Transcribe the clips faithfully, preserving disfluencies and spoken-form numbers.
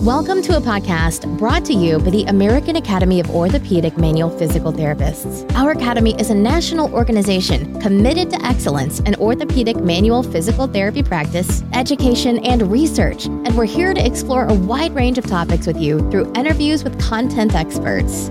Welcome to a podcast brought to you by the American Academy of Orthopedic Manual Physical Therapists. Our academy is a national organization committed to excellence in orthopedic manual physical therapy practice, education, and research, and we're here to explore a wide range of topics with you through interviews with content experts.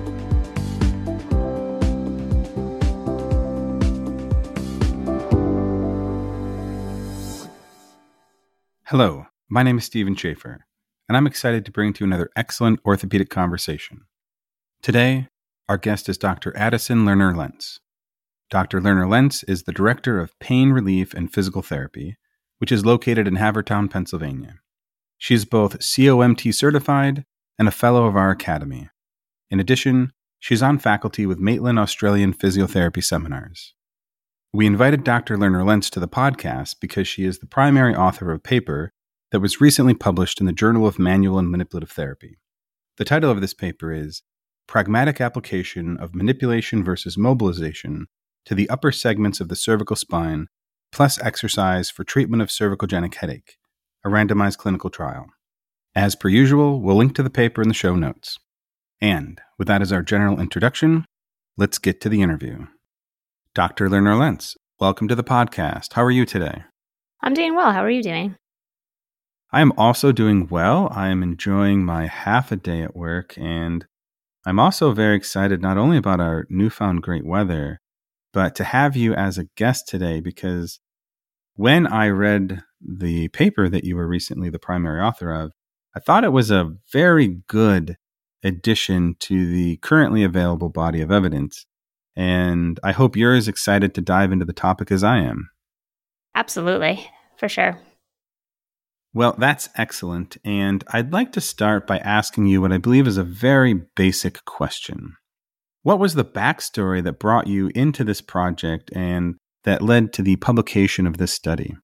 Hello, my name is Stephen Schaefer, and I'm excited to bring to you another excellent orthopedic conversation. Today, our guest is Doctor Addison Lerner-Lentz. Doctor Lerner-Lentz is the Director of Pain Relief and Physical Therapy, which is located in Havertown, Pennsylvania. She is both C O M T certified and a fellow of our academy. In addition, she's on faculty with Maitland Australian Physiotherapy Seminars. We invited Doctor Lerner-Lentz to the podcast because she is the primary author of a paper that was recently published in the Journal of Manual and Manipulative Therapy. The title of this paper is Pragmatic Application of Manipulation versus Mobilization to the Upper Segments of the Cervical Spine, plus Exercise for Treatment of Cervicogenic Headache, a randomized clinical trial. As per usual, we'll link to the paper in the show notes. And with that as our general introduction, let's get to the interview. Doctor Lerner-Lentz, welcome to the podcast. How are you today? I'm doing well. How are you doing? I am also doing well. I am enjoying my half a day at work, and I'm also very excited not only about our newfound great weather, but to have you as a guest today, because when I read the paper that you were recently the primary author of, I thought it was a very good addition to the currently available body of evidence. And I hope you're as excited to dive into the topic as I am. Absolutely, for sure. Well, that's excellent. And I'd like to start by asking you what I believe is a very basic question. What was the backstory that brought you into this project and that led to the publication of this study?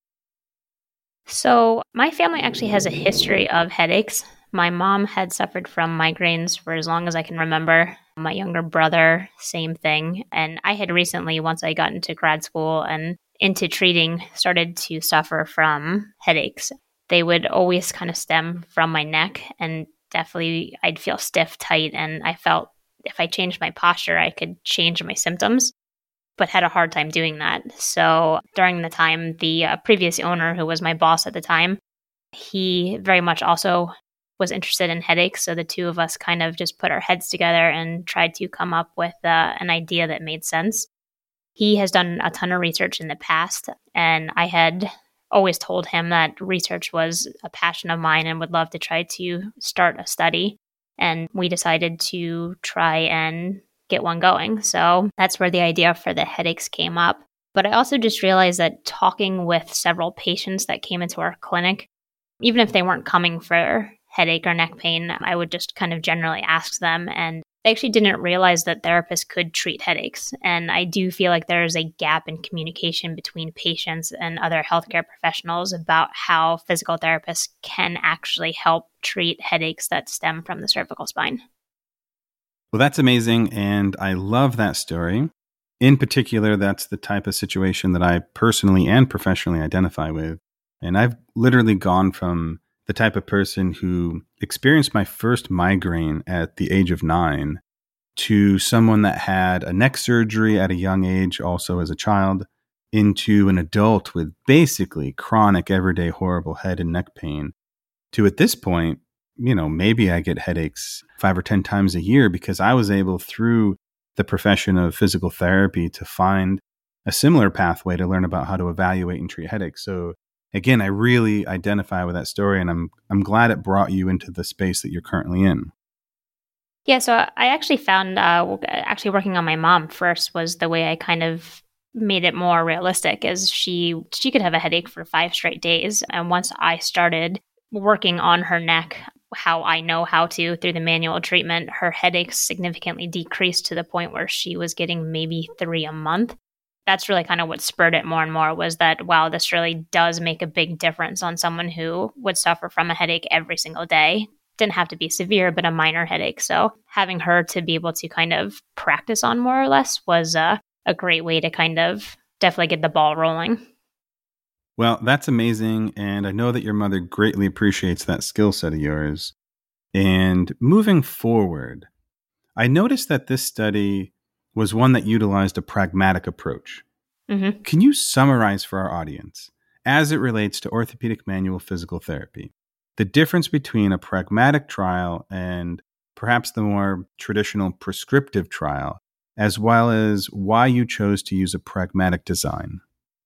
So my family actually has a history of headaches. My mom had suffered from migraines for as long as I can remember. My younger brother, same thing. And I had recently, once I got into grad school and into treating, started to suffer from headaches. They would always kind of stem from my neck, and definitely I'd feel stiff, tight, and I felt if I changed my posture, I could change my symptoms, but had a hard time doing that. So during the time, the uh, previous owner, who was my boss at the time, he very much also was interested in headaches. So the two of us kind of just put our heads together and tried to come up with uh, an idea that made sense. He has done a ton of research in the past, and I had always told him that research was a passion of mine and would love to try to start a study. And we decided to try and get one going. So that's where the idea for the headaches came up. But I also just realized that talking with several patients that came into our clinic, even if they weren't coming for headache or neck pain, I would just kind of generally ask them. And they actually didn't realize that therapists could treat headaches. And I do feel like there is a gap in communication between patients and other healthcare professionals about how physical therapists can actually help treat headaches that stem from the cervical spine. Well, that's amazing. And I love that story. In particular, that's the type of situation that I personally and professionally identify with. And I've literally gone from the type of person who experienced my first migraine at the age of nine to someone that had a neck surgery at a young age, also as a child, into an adult with basically chronic, everyday, horrible head and neck pain, to at this point, you know, maybe I get headaches five or ten times a year because I was able, through the profession of physical therapy, to find a similar pathway to learn about how to evaluate and treat headaches. So again, I really identify with that story, and I'm I'm glad it brought you into the space that you're currently in. Yeah, so I actually found uh, actually working on my mom first was the way I kind of made it more realistic, as she she could have a headache for five straight days. And once I started working on her neck, how I know how to through the manual treatment, her headaches significantly decreased to the point where she was getting maybe three a month. That's really kind of what spurred it more and more, was that, wow, this really does make a big difference on someone who would suffer from a headache every single day. Didn't have to be severe, but a minor headache. So having her to be able to kind of practice on more or less was uh, a great way to kind of definitely get the ball rolling. Well, that's amazing. And I know that your mother greatly appreciates that skill set of yours. And moving forward, I noticed that this study was one that utilized a pragmatic approach. Mm-hmm. Can you summarize for our audience, as it relates to orthopedic manual physical therapy, the difference between a pragmatic trial and perhaps the more traditional prescriptive trial, as well as why you chose to use a pragmatic design?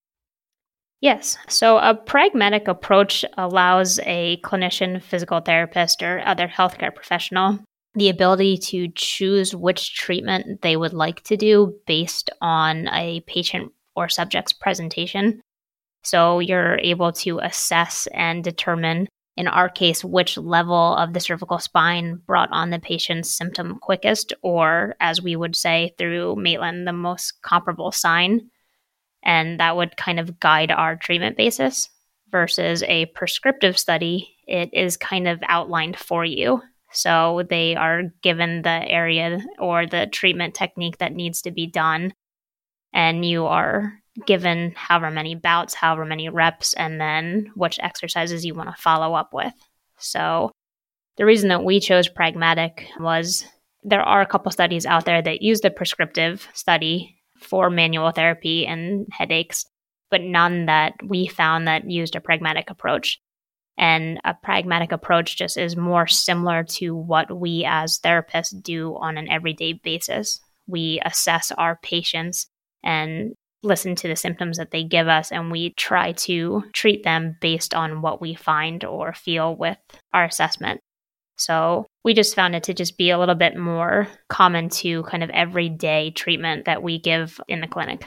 Yes. So a pragmatic approach allows a clinician, physical therapist, or other healthcare professional the ability to choose which treatment they would like to do based on a patient or subject's presentation. So you're able to assess and determine, in our case, which level of the cervical spine brought on the patient's symptom quickest, or as we would say through Maitland, the most comparable sign. And that would kind of guide our treatment basis. Versus a prescriptive study, it is kind of outlined for you. So they are given the area or the treatment technique that needs to be done, and you are given however many bouts, however many reps, and then which exercises you want to follow up with. So the reason that we chose pragmatic was there are a couple studies out there that use the prescriptive study for manual therapy and headaches, but none that we found that used a pragmatic approach. And a pragmatic approach just is more similar to what we as therapists do on an everyday basis. We assess our patients and listen to the symptoms that they give us, and we try to treat them based on what we find or feel with our assessment. So we just found it to just be a little bit more common to kind of everyday treatment that we give in the clinic.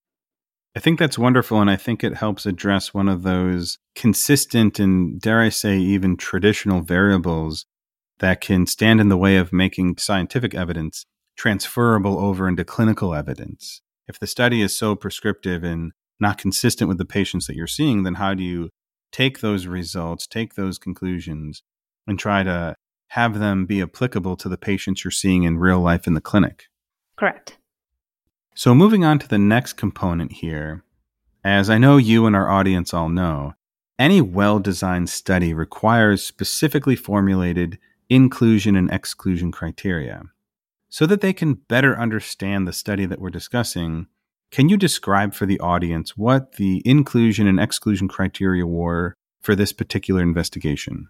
I think that's wonderful, and I think it helps address one of those consistent and, dare I say, even traditional variables that can stand in the way of making scientific evidence transferable over into clinical evidence. If the study is so prescriptive and not consistent with the patients that you're seeing, then how do you take those results, take those conclusions, and try to have them be applicable to the patients you're seeing in real life in the clinic? Correct. So moving on to the next component here, as I know you and our audience all know, any well-designed study requires specifically formulated inclusion and exclusion criteria. So that they can better understand the study that we're discussing, can you describe for the audience what the inclusion and exclusion criteria were for this particular investigation?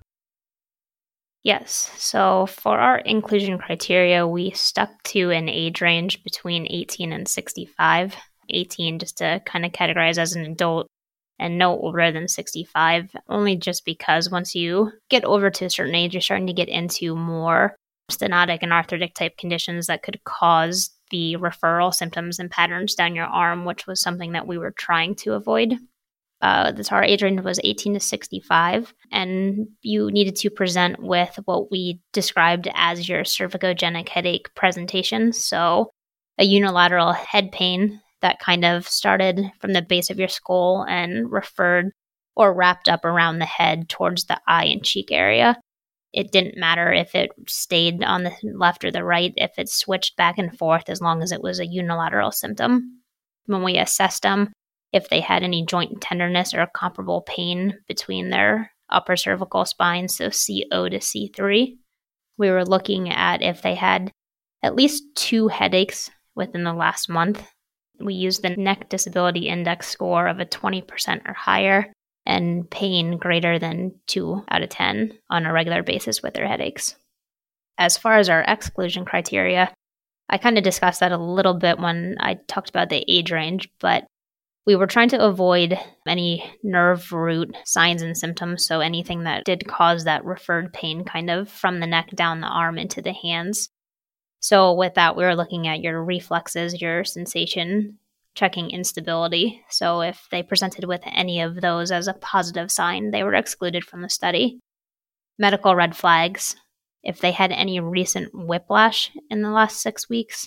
Yes. So for our inclusion criteria, we stuck to an age range between eighteen and sixty-five. eighteen just to kind of categorize as an adult, and no older than sixty-five, only just because once you get over to a certain age, you're starting to get into more stenotic and arthritic type conditions that could cause the referral symptoms and patterns down your arm, which was something that we were trying to avoid. Uh, this, our age range was eighteen to sixty-five, and you needed to present with what we described as your cervicogenic headache presentation. So a unilateral head pain that kind of started from the base of your skull and referred or wrapped up around the head towards the eye and cheek area. It didn't matter if it stayed on the left or the right, if it switched back and forth, as long as it was a unilateral symptom. When we assessed them, if they had any joint tenderness or comparable pain between their upper cervical spine, so C O to C three, we were looking at if they had at least two headaches within the last month. We used the Neck Disability Index score of a twenty percent or higher, and pain greater than two out of ten on a regular basis with their headaches. As far as our exclusion criteria, I kind of discussed that a little bit when I talked about the age range, but we were trying to avoid any nerve root signs and symptoms, so anything that did cause that referred pain kind of from the neck down the arm into the hands. So with that, we were looking at your reflexes, your sensation, checking instability. So if they presented with any of those as a positive sign, they were excluded from the study. Medical red flags, if they had any recent whiplash in the last six weeks.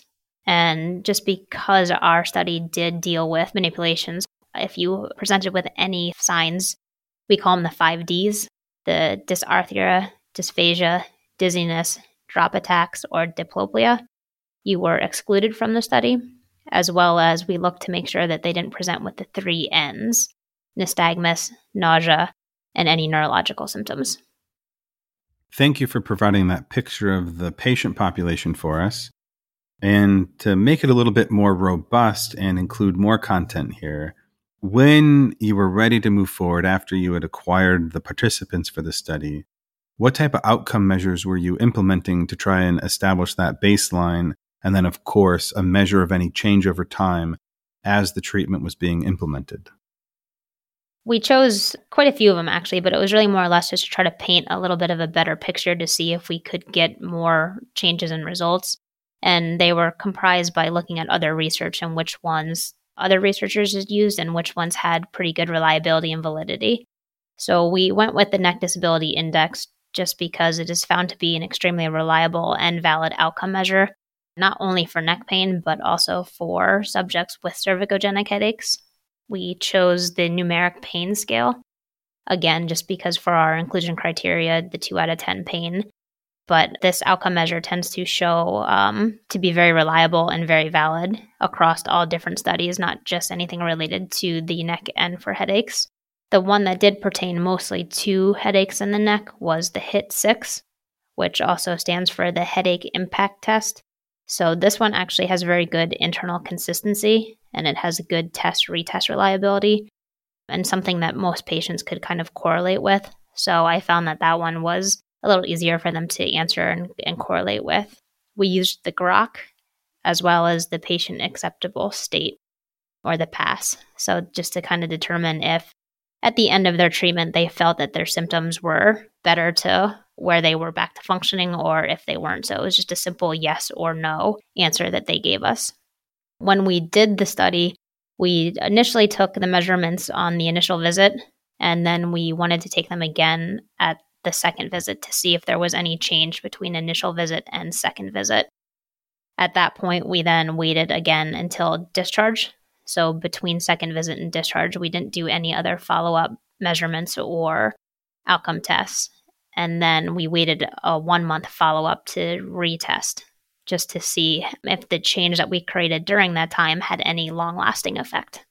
And just because our study did deal with manipulations, if you presented with any signs, we call them the five Ds, the dysarthria, dysphagia, dizziness, drop attacks, or diplopia, you were excluded from the study, as well as we looked to make sure that they didn't present with the three Ns, nystagmus, nausea, and any neurological symptoms. thank you for providing that picture of the patient population for us. And to make it a little bit more robust and include more content here, when you were ready to move forward after you had acquired the participants for the study, what type of outcome measures were you implementing to try and establish that baseline? And then, of course, a measure of any change over time as the treatment was being implemented? We chose quite a few of them, actually, but it was really more or less just to try to paint a little bit of a better picture to see if we could get more changes in results. And they were comprised by looking at other research and which ones other researchers had used and which ones had pretty good reliability and validity. So we went with the Neck Disability Index just because it is found to be an extremely reliable and valid outcome measure, not only for neck pain, but also for subjects with cervicogenic headaches. We chose the numeric pain scale, again, just because for our inclusion criteria, the two out of ten pain. But this outcome measure tends to show um, to be very reliable and very valid across all different studies, not just anything related to the neck and for headaches. The one that did pertain mostly to headaches in the neck was the H I T six, which also stands for the Headache Impact Test. So this one actually has very good internal consistency, and it has a good test-retest reliability, and something that most patients could kind of correlate with. So I found that that one was a little easier for them to answer and, and correlate with. We used the G R O C as well as the patient acceptable state, or the PASS. So just to kind of determine if at the end of their treatment they felt that their symptoms were better to where they were back to functioning, or if they weren't. So it was just a simple yes or no answer that they gave us. When we did the study, we initially took the measurements on the initial visit, and then we wanted to take them again at the second visit to see if there was any change between initial visit and second visit. At that point, we then waited again until discharge. So between second visit and discharge, we didn't do any other follow-up measurements or outcome tests. And then we waited a one-month follow-up to retest, just to see if the change that we created during that time had any long-lasting effect.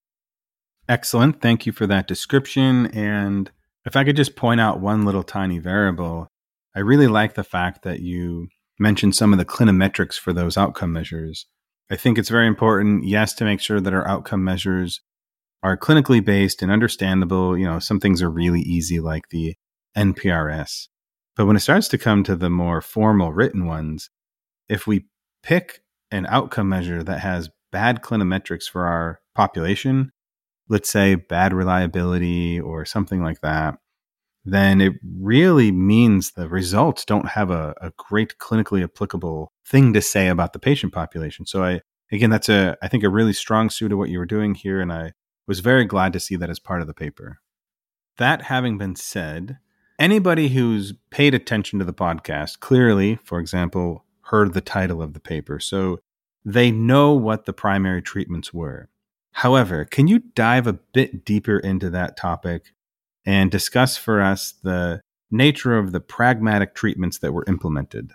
Excellent. Thank you for that description. And if I could just point out one little tiny variable, I really like the fact that you mentioned some of the clinometrics for those outcome measures. I think it's very important, yes, to make sure that our outcome measures are clinically based and understandable. You know, some things are really easy, like the N P R S. But when it starts to come to the more formal written ones, if we pick an outcome measure that has bad clinometrics for our population, let's say bad reliability or something like that, then it really means the results don't have a, a great clinically applicable thing to say about the patient population. So I, again, that's a, I think a really strong suit of what you were doing here. And I was very glad to see that as part of the paper. That having been said, anybody who's paid attention to the podcast clearly, for example, heard the title of the paper. So they know what the primary treatments were. However, can you dive a bit deeper into that topic and discuss for us the nature of the pragmatic treatments that were implemented?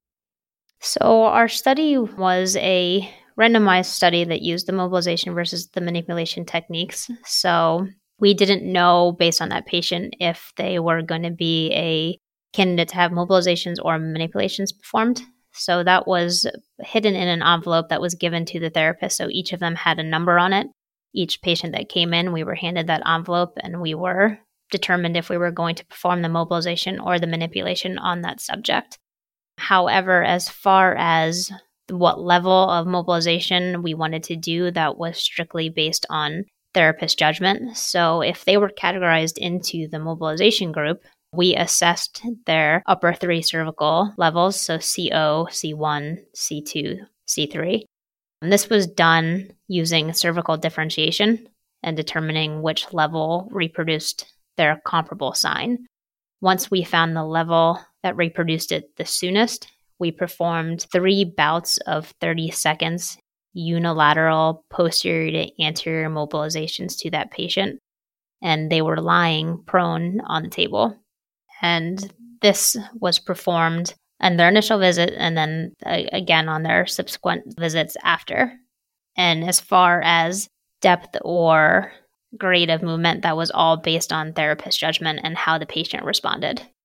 So our study was a randomized study that used the mobilization versus the manipulation techniques. So we didn't know based on that patient if they were going to be a candidate to have mobilizations or manipulations performed. So that was hidden in an envelope that was given to the therapist. So each of them had a number on it. Each patient that came in, we were handed that envelope, and we were determined if we were going to perform the mobilization or the manipulation on that subject. However, as far as what level of mobilization we wanted to do, that was strictly based on therapist judgment. So if they were categorized into the mobilization group, we assessed their upper three cervical levels, so C O, C one, C two, C three. And this was done using cervical differentiation and determining which level reproduced their comparable sign. Once we found the level that reproduced it the soonest, we performed three bouts of thirty seconds unilateral posterior to anterior mobilizations to that patient, and they were lying prone on the table. And this was performed on their initial visit and then uh, again on their subsequent visits after. And as far as depth or grade of movement, that was all based on therapist judgment and how the patient responded.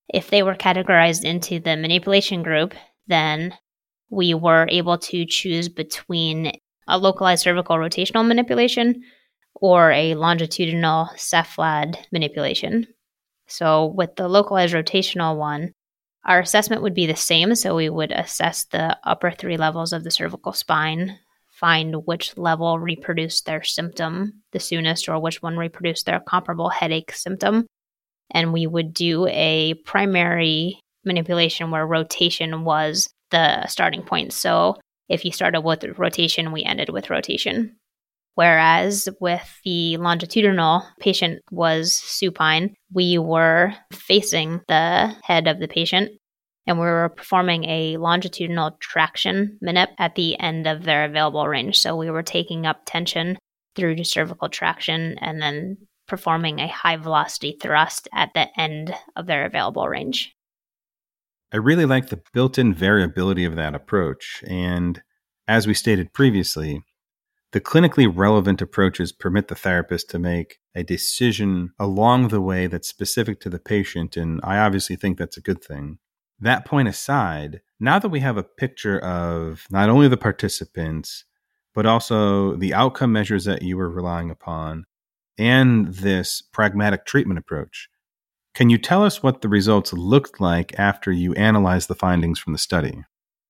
If they were categorized into the manipulation group, then we were able to choose between a localized cervical rotational manipulation or a longitudinal cephalad manipulation. So with the localized rotational one, our assessment would be the same. So we would assess the upper three levels of the cervical spine, find which level reproduced their symptom the soonest or which one reproduced their comparable headache symptom. And we would do a primary manipulation where rotation was the starting point. So if you started with rotation, we ended with rotation. Whereas with the longitudinal patient was supine, we were facing the head of the patient and we were performing a longitudinal traction manip at the end of their available range. So we were taking up tension through to cervical traction and then performing a high velocity thrust at the end of their available range. I really like the built-in variability of that approach. And as we stated previously, the clinically relevant approaches permit the therapist to make a decision along the way that's specific to the patient, and I obviously think that's a good thing. That point aside, now that we have a picture of not only the participants, but also the outcome measures that you were relying upon, and this pragmatic treatment approach, can you tell us what the results looked like after you analyzed the findings from the study?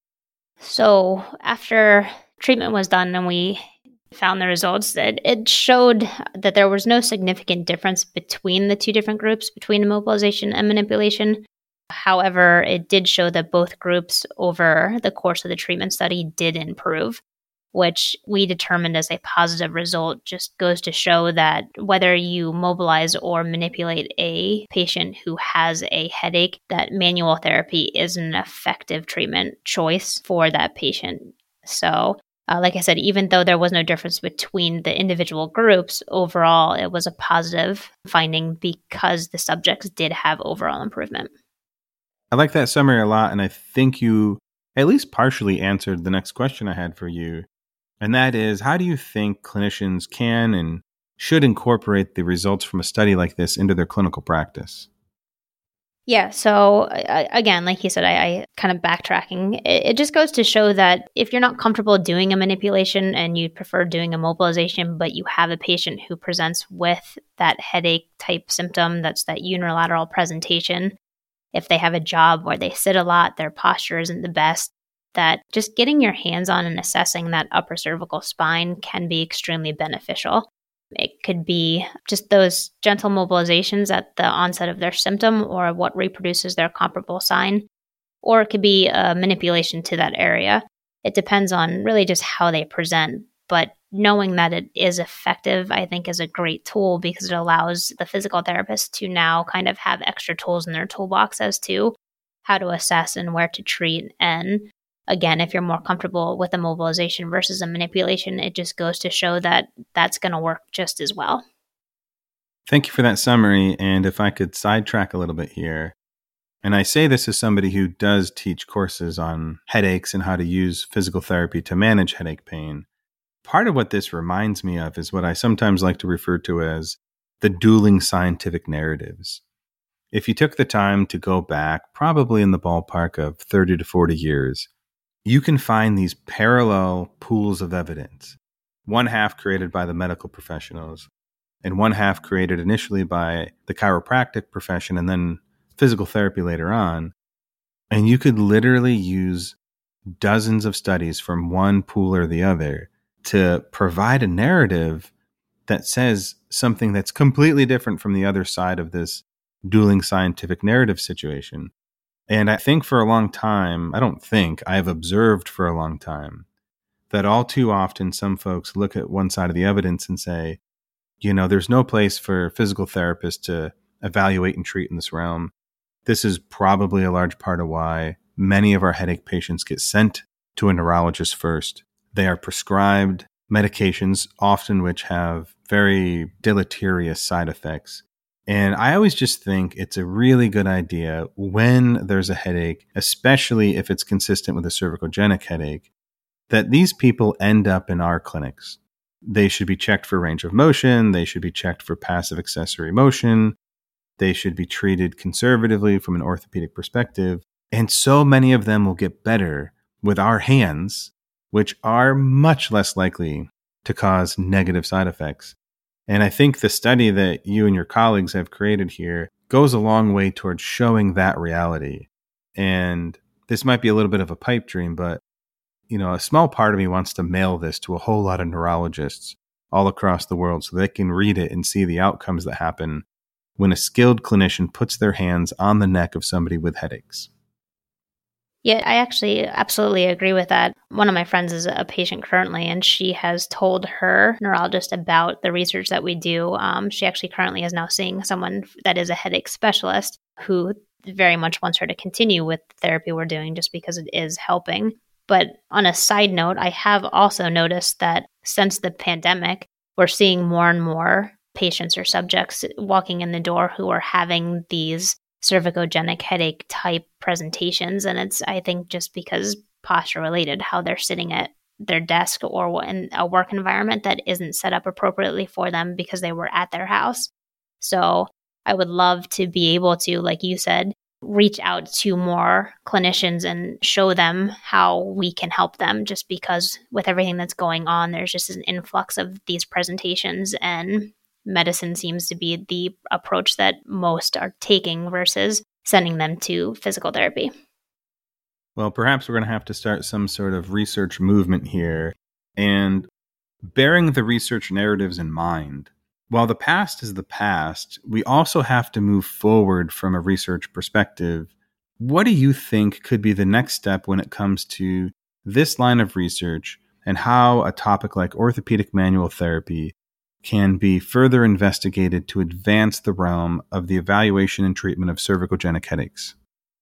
So after treatment was done and we found the results, that it showed that there was no significant difference between the two different groups, between immobilization and manipulation. However, it did show that both groups over the course of the treatment study did improve, which we determined as a positive result. Just goes to show that whether you mobilize or manipulate a patient who has a headache, that manual therapy is an effective treatment choice for that patient. So Uh, like I said, even though there was no difference between the individual groups, overall, it was a positive finding because the subjects did have overall improvement. I like that summary a lot, and I think you at least partially answered the next question I had for you, and that is, how do you think clinicians can and should incorporate the results from a study like this into their clinical practice? Yeah, so uh, again, like you said, I, I kind of backtracking. It, it just goes to show that if you're not comfortable doing a manipulation and you prefer doing a mobilization, but you have a patient who presents with that headache type symptom, that's that unilateral presentation, if they have a job where they sit a lot, their posture isn't the best, that just getting your hands on and assessing that upper cervical spine can be extremely beneficial. It could be just those gentle mobilizations at the onset of their symptom or what reproduces their comparable sign, or it could be a manipulation to that area. It depends on really just how they present, but knowing that it is effective, I think, is a great tool because it allows the physical therapist to now kind of have extra tools in their toolbox as to how to assess and where to treat. And again, if you're more comfortable with a mobilization versus a manipulation, it just goes to show that that's going to work just as well. Thank you for that summary. And if I could sidetrack a little bit here, and I say this as somebody who does teach courses on headaches and how to use physical therapy to manage headache pain, part of what this reminds me of is what I sometimes like to refer to as the dueling scientific narratives. If you took the time to go back, probably in the ballpark of thirty to forty years, you can find these parallel pools of evidence, one half created by the medical professionals and one half created initially by the chiropractic profession and then physical therapy later on. And you could literally use dozens of studies from one pool or the other to provide a narrative that says something that's completely different from the other side of this dueling scientific narrative situation. And I think for a long time, I don't think, I've observed for a long time that all too often some folks look at one side of the evidence and say, you know, there's no place for physical therapists to evaluate and treat in this realm. This is probably a large part of why many of our headache patients get sent to a neurologist first. They are prescribed medications, often which have very deleterious side effects. And I always just think it's a really good idea when there's a headache, especially if it's consistent with a cervicogenic headache, that these people end up in our clinics. They should be checked for range of motion. They should be checked for passive accessory motion. they should be treated conservatively from an orthopedic perspective. And so many of them will get better with our hands, which are much less likely to cause negative side effects. And I think the study that you and your colleagues have created here goes a long way towards showing that reality. And this might be a little bit of a pipe dream, but you know, a small part of me wants to mail this to a whole lot of neurologists all across the world so they can read it and see the outcomes that happen when a skilled clinician puts their hands on the neck of somebody with headaches. Yeah, I actually absolutely agree with that. One of my friends is a patient currently, and she has told her neurologist about the research that we do. Um, she actually currently is now seeing someone that is a headache specialist who very much wants her to continue with the therapy we're doing just because it is helping. But on a side note, I have also noticed that since the pandemic, we're seeing more and more patients or subjects walking in the door who are having these cervicogenic headache type presentations. And it's, I think, just because posture related, how they're sitting at their desk or in a work environment that isn't set up appropriately for them because they were at their house. So I would love to be able to, like you said, reach out to more clinicians and show them how we can help them, just because with everything that's going on, there's just an influx of these presentations, and medicine seems to be the approach that most are taking versus sending them to physical therapy. Well, perhaps we're going to have to start some sort of research movement here. And bearing the research narratives in mind, while the past is the past, we also have to move forward from a research perspective. What do you think could be the next step when it comes to this line of research and how a topic like orthopedic manual therapy can be further investigated to advance the realm of the evaluation and treatment of cervicogenic headaches?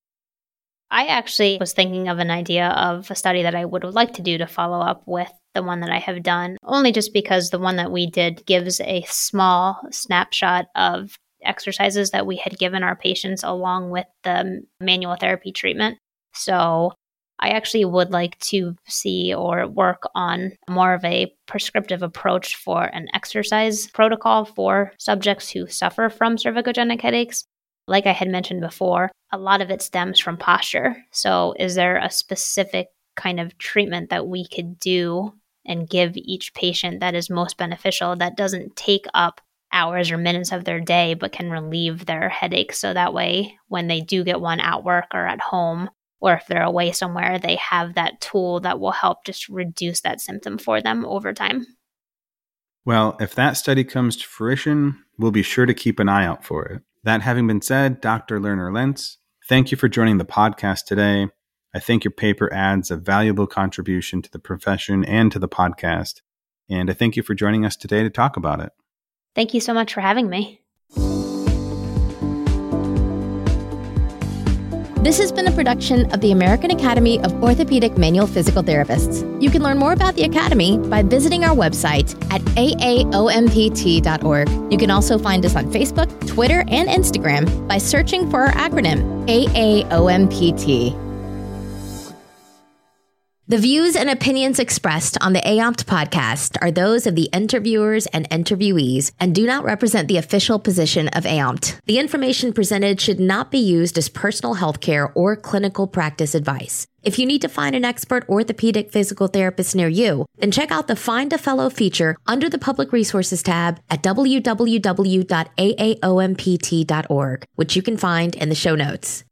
I actually was thinking of an idea of a study that I would like to do to follow up with the one that I have done, only just because the one that we did gives a small snapshot of exercises that we had given our patients along with the manual therapy treatment. So I actually would like to see or work on more of a prescriptive approach for an exercise protocol for subjects who suffer from cervicogenic headaches. Like I had mentioned before, a lot of it stems from posture. So is there a specific kind of treatment that we could do and give each patient that is most beneficial, that doesn't take up hours or minutes of their day, but can relieve their headaches? So that way, when they do get one at work or at home, or if they're away somewhere, they have that tool that will help just reduce that symptom for them over time. Well, if that study comes to fruition, we'll be sure to keep an eye out for it. That having been said, Doctor Lerner Lentz, thank you for joining the podcast today. I think your paper adds a valuable contribution to the profession and to the podcast. And I thank you for joining us today to talk about it. Thank you so much for having me. This has been a production of the American Academy of Orthopedic Manual Physical Therapists. You can learn more about the Academy by visiting our website at A A O M P T dot org. You can also find us on Facebook, Twitter, and Instagram by searching for our acronym, A A O M P T. The views and opinions expressed on the A O M P T podcast are those of the interviewers and interviewees and do not represent the official position of A O M P T. The information presented should not be used as personal healthcare or clinical practice advice. If you need to find an expert orthopedic physical therapist near you, then check out the Find a Fellow feature under the Public Resources tab at w w w dot A A O M P T dot org, which you can find in the show notes.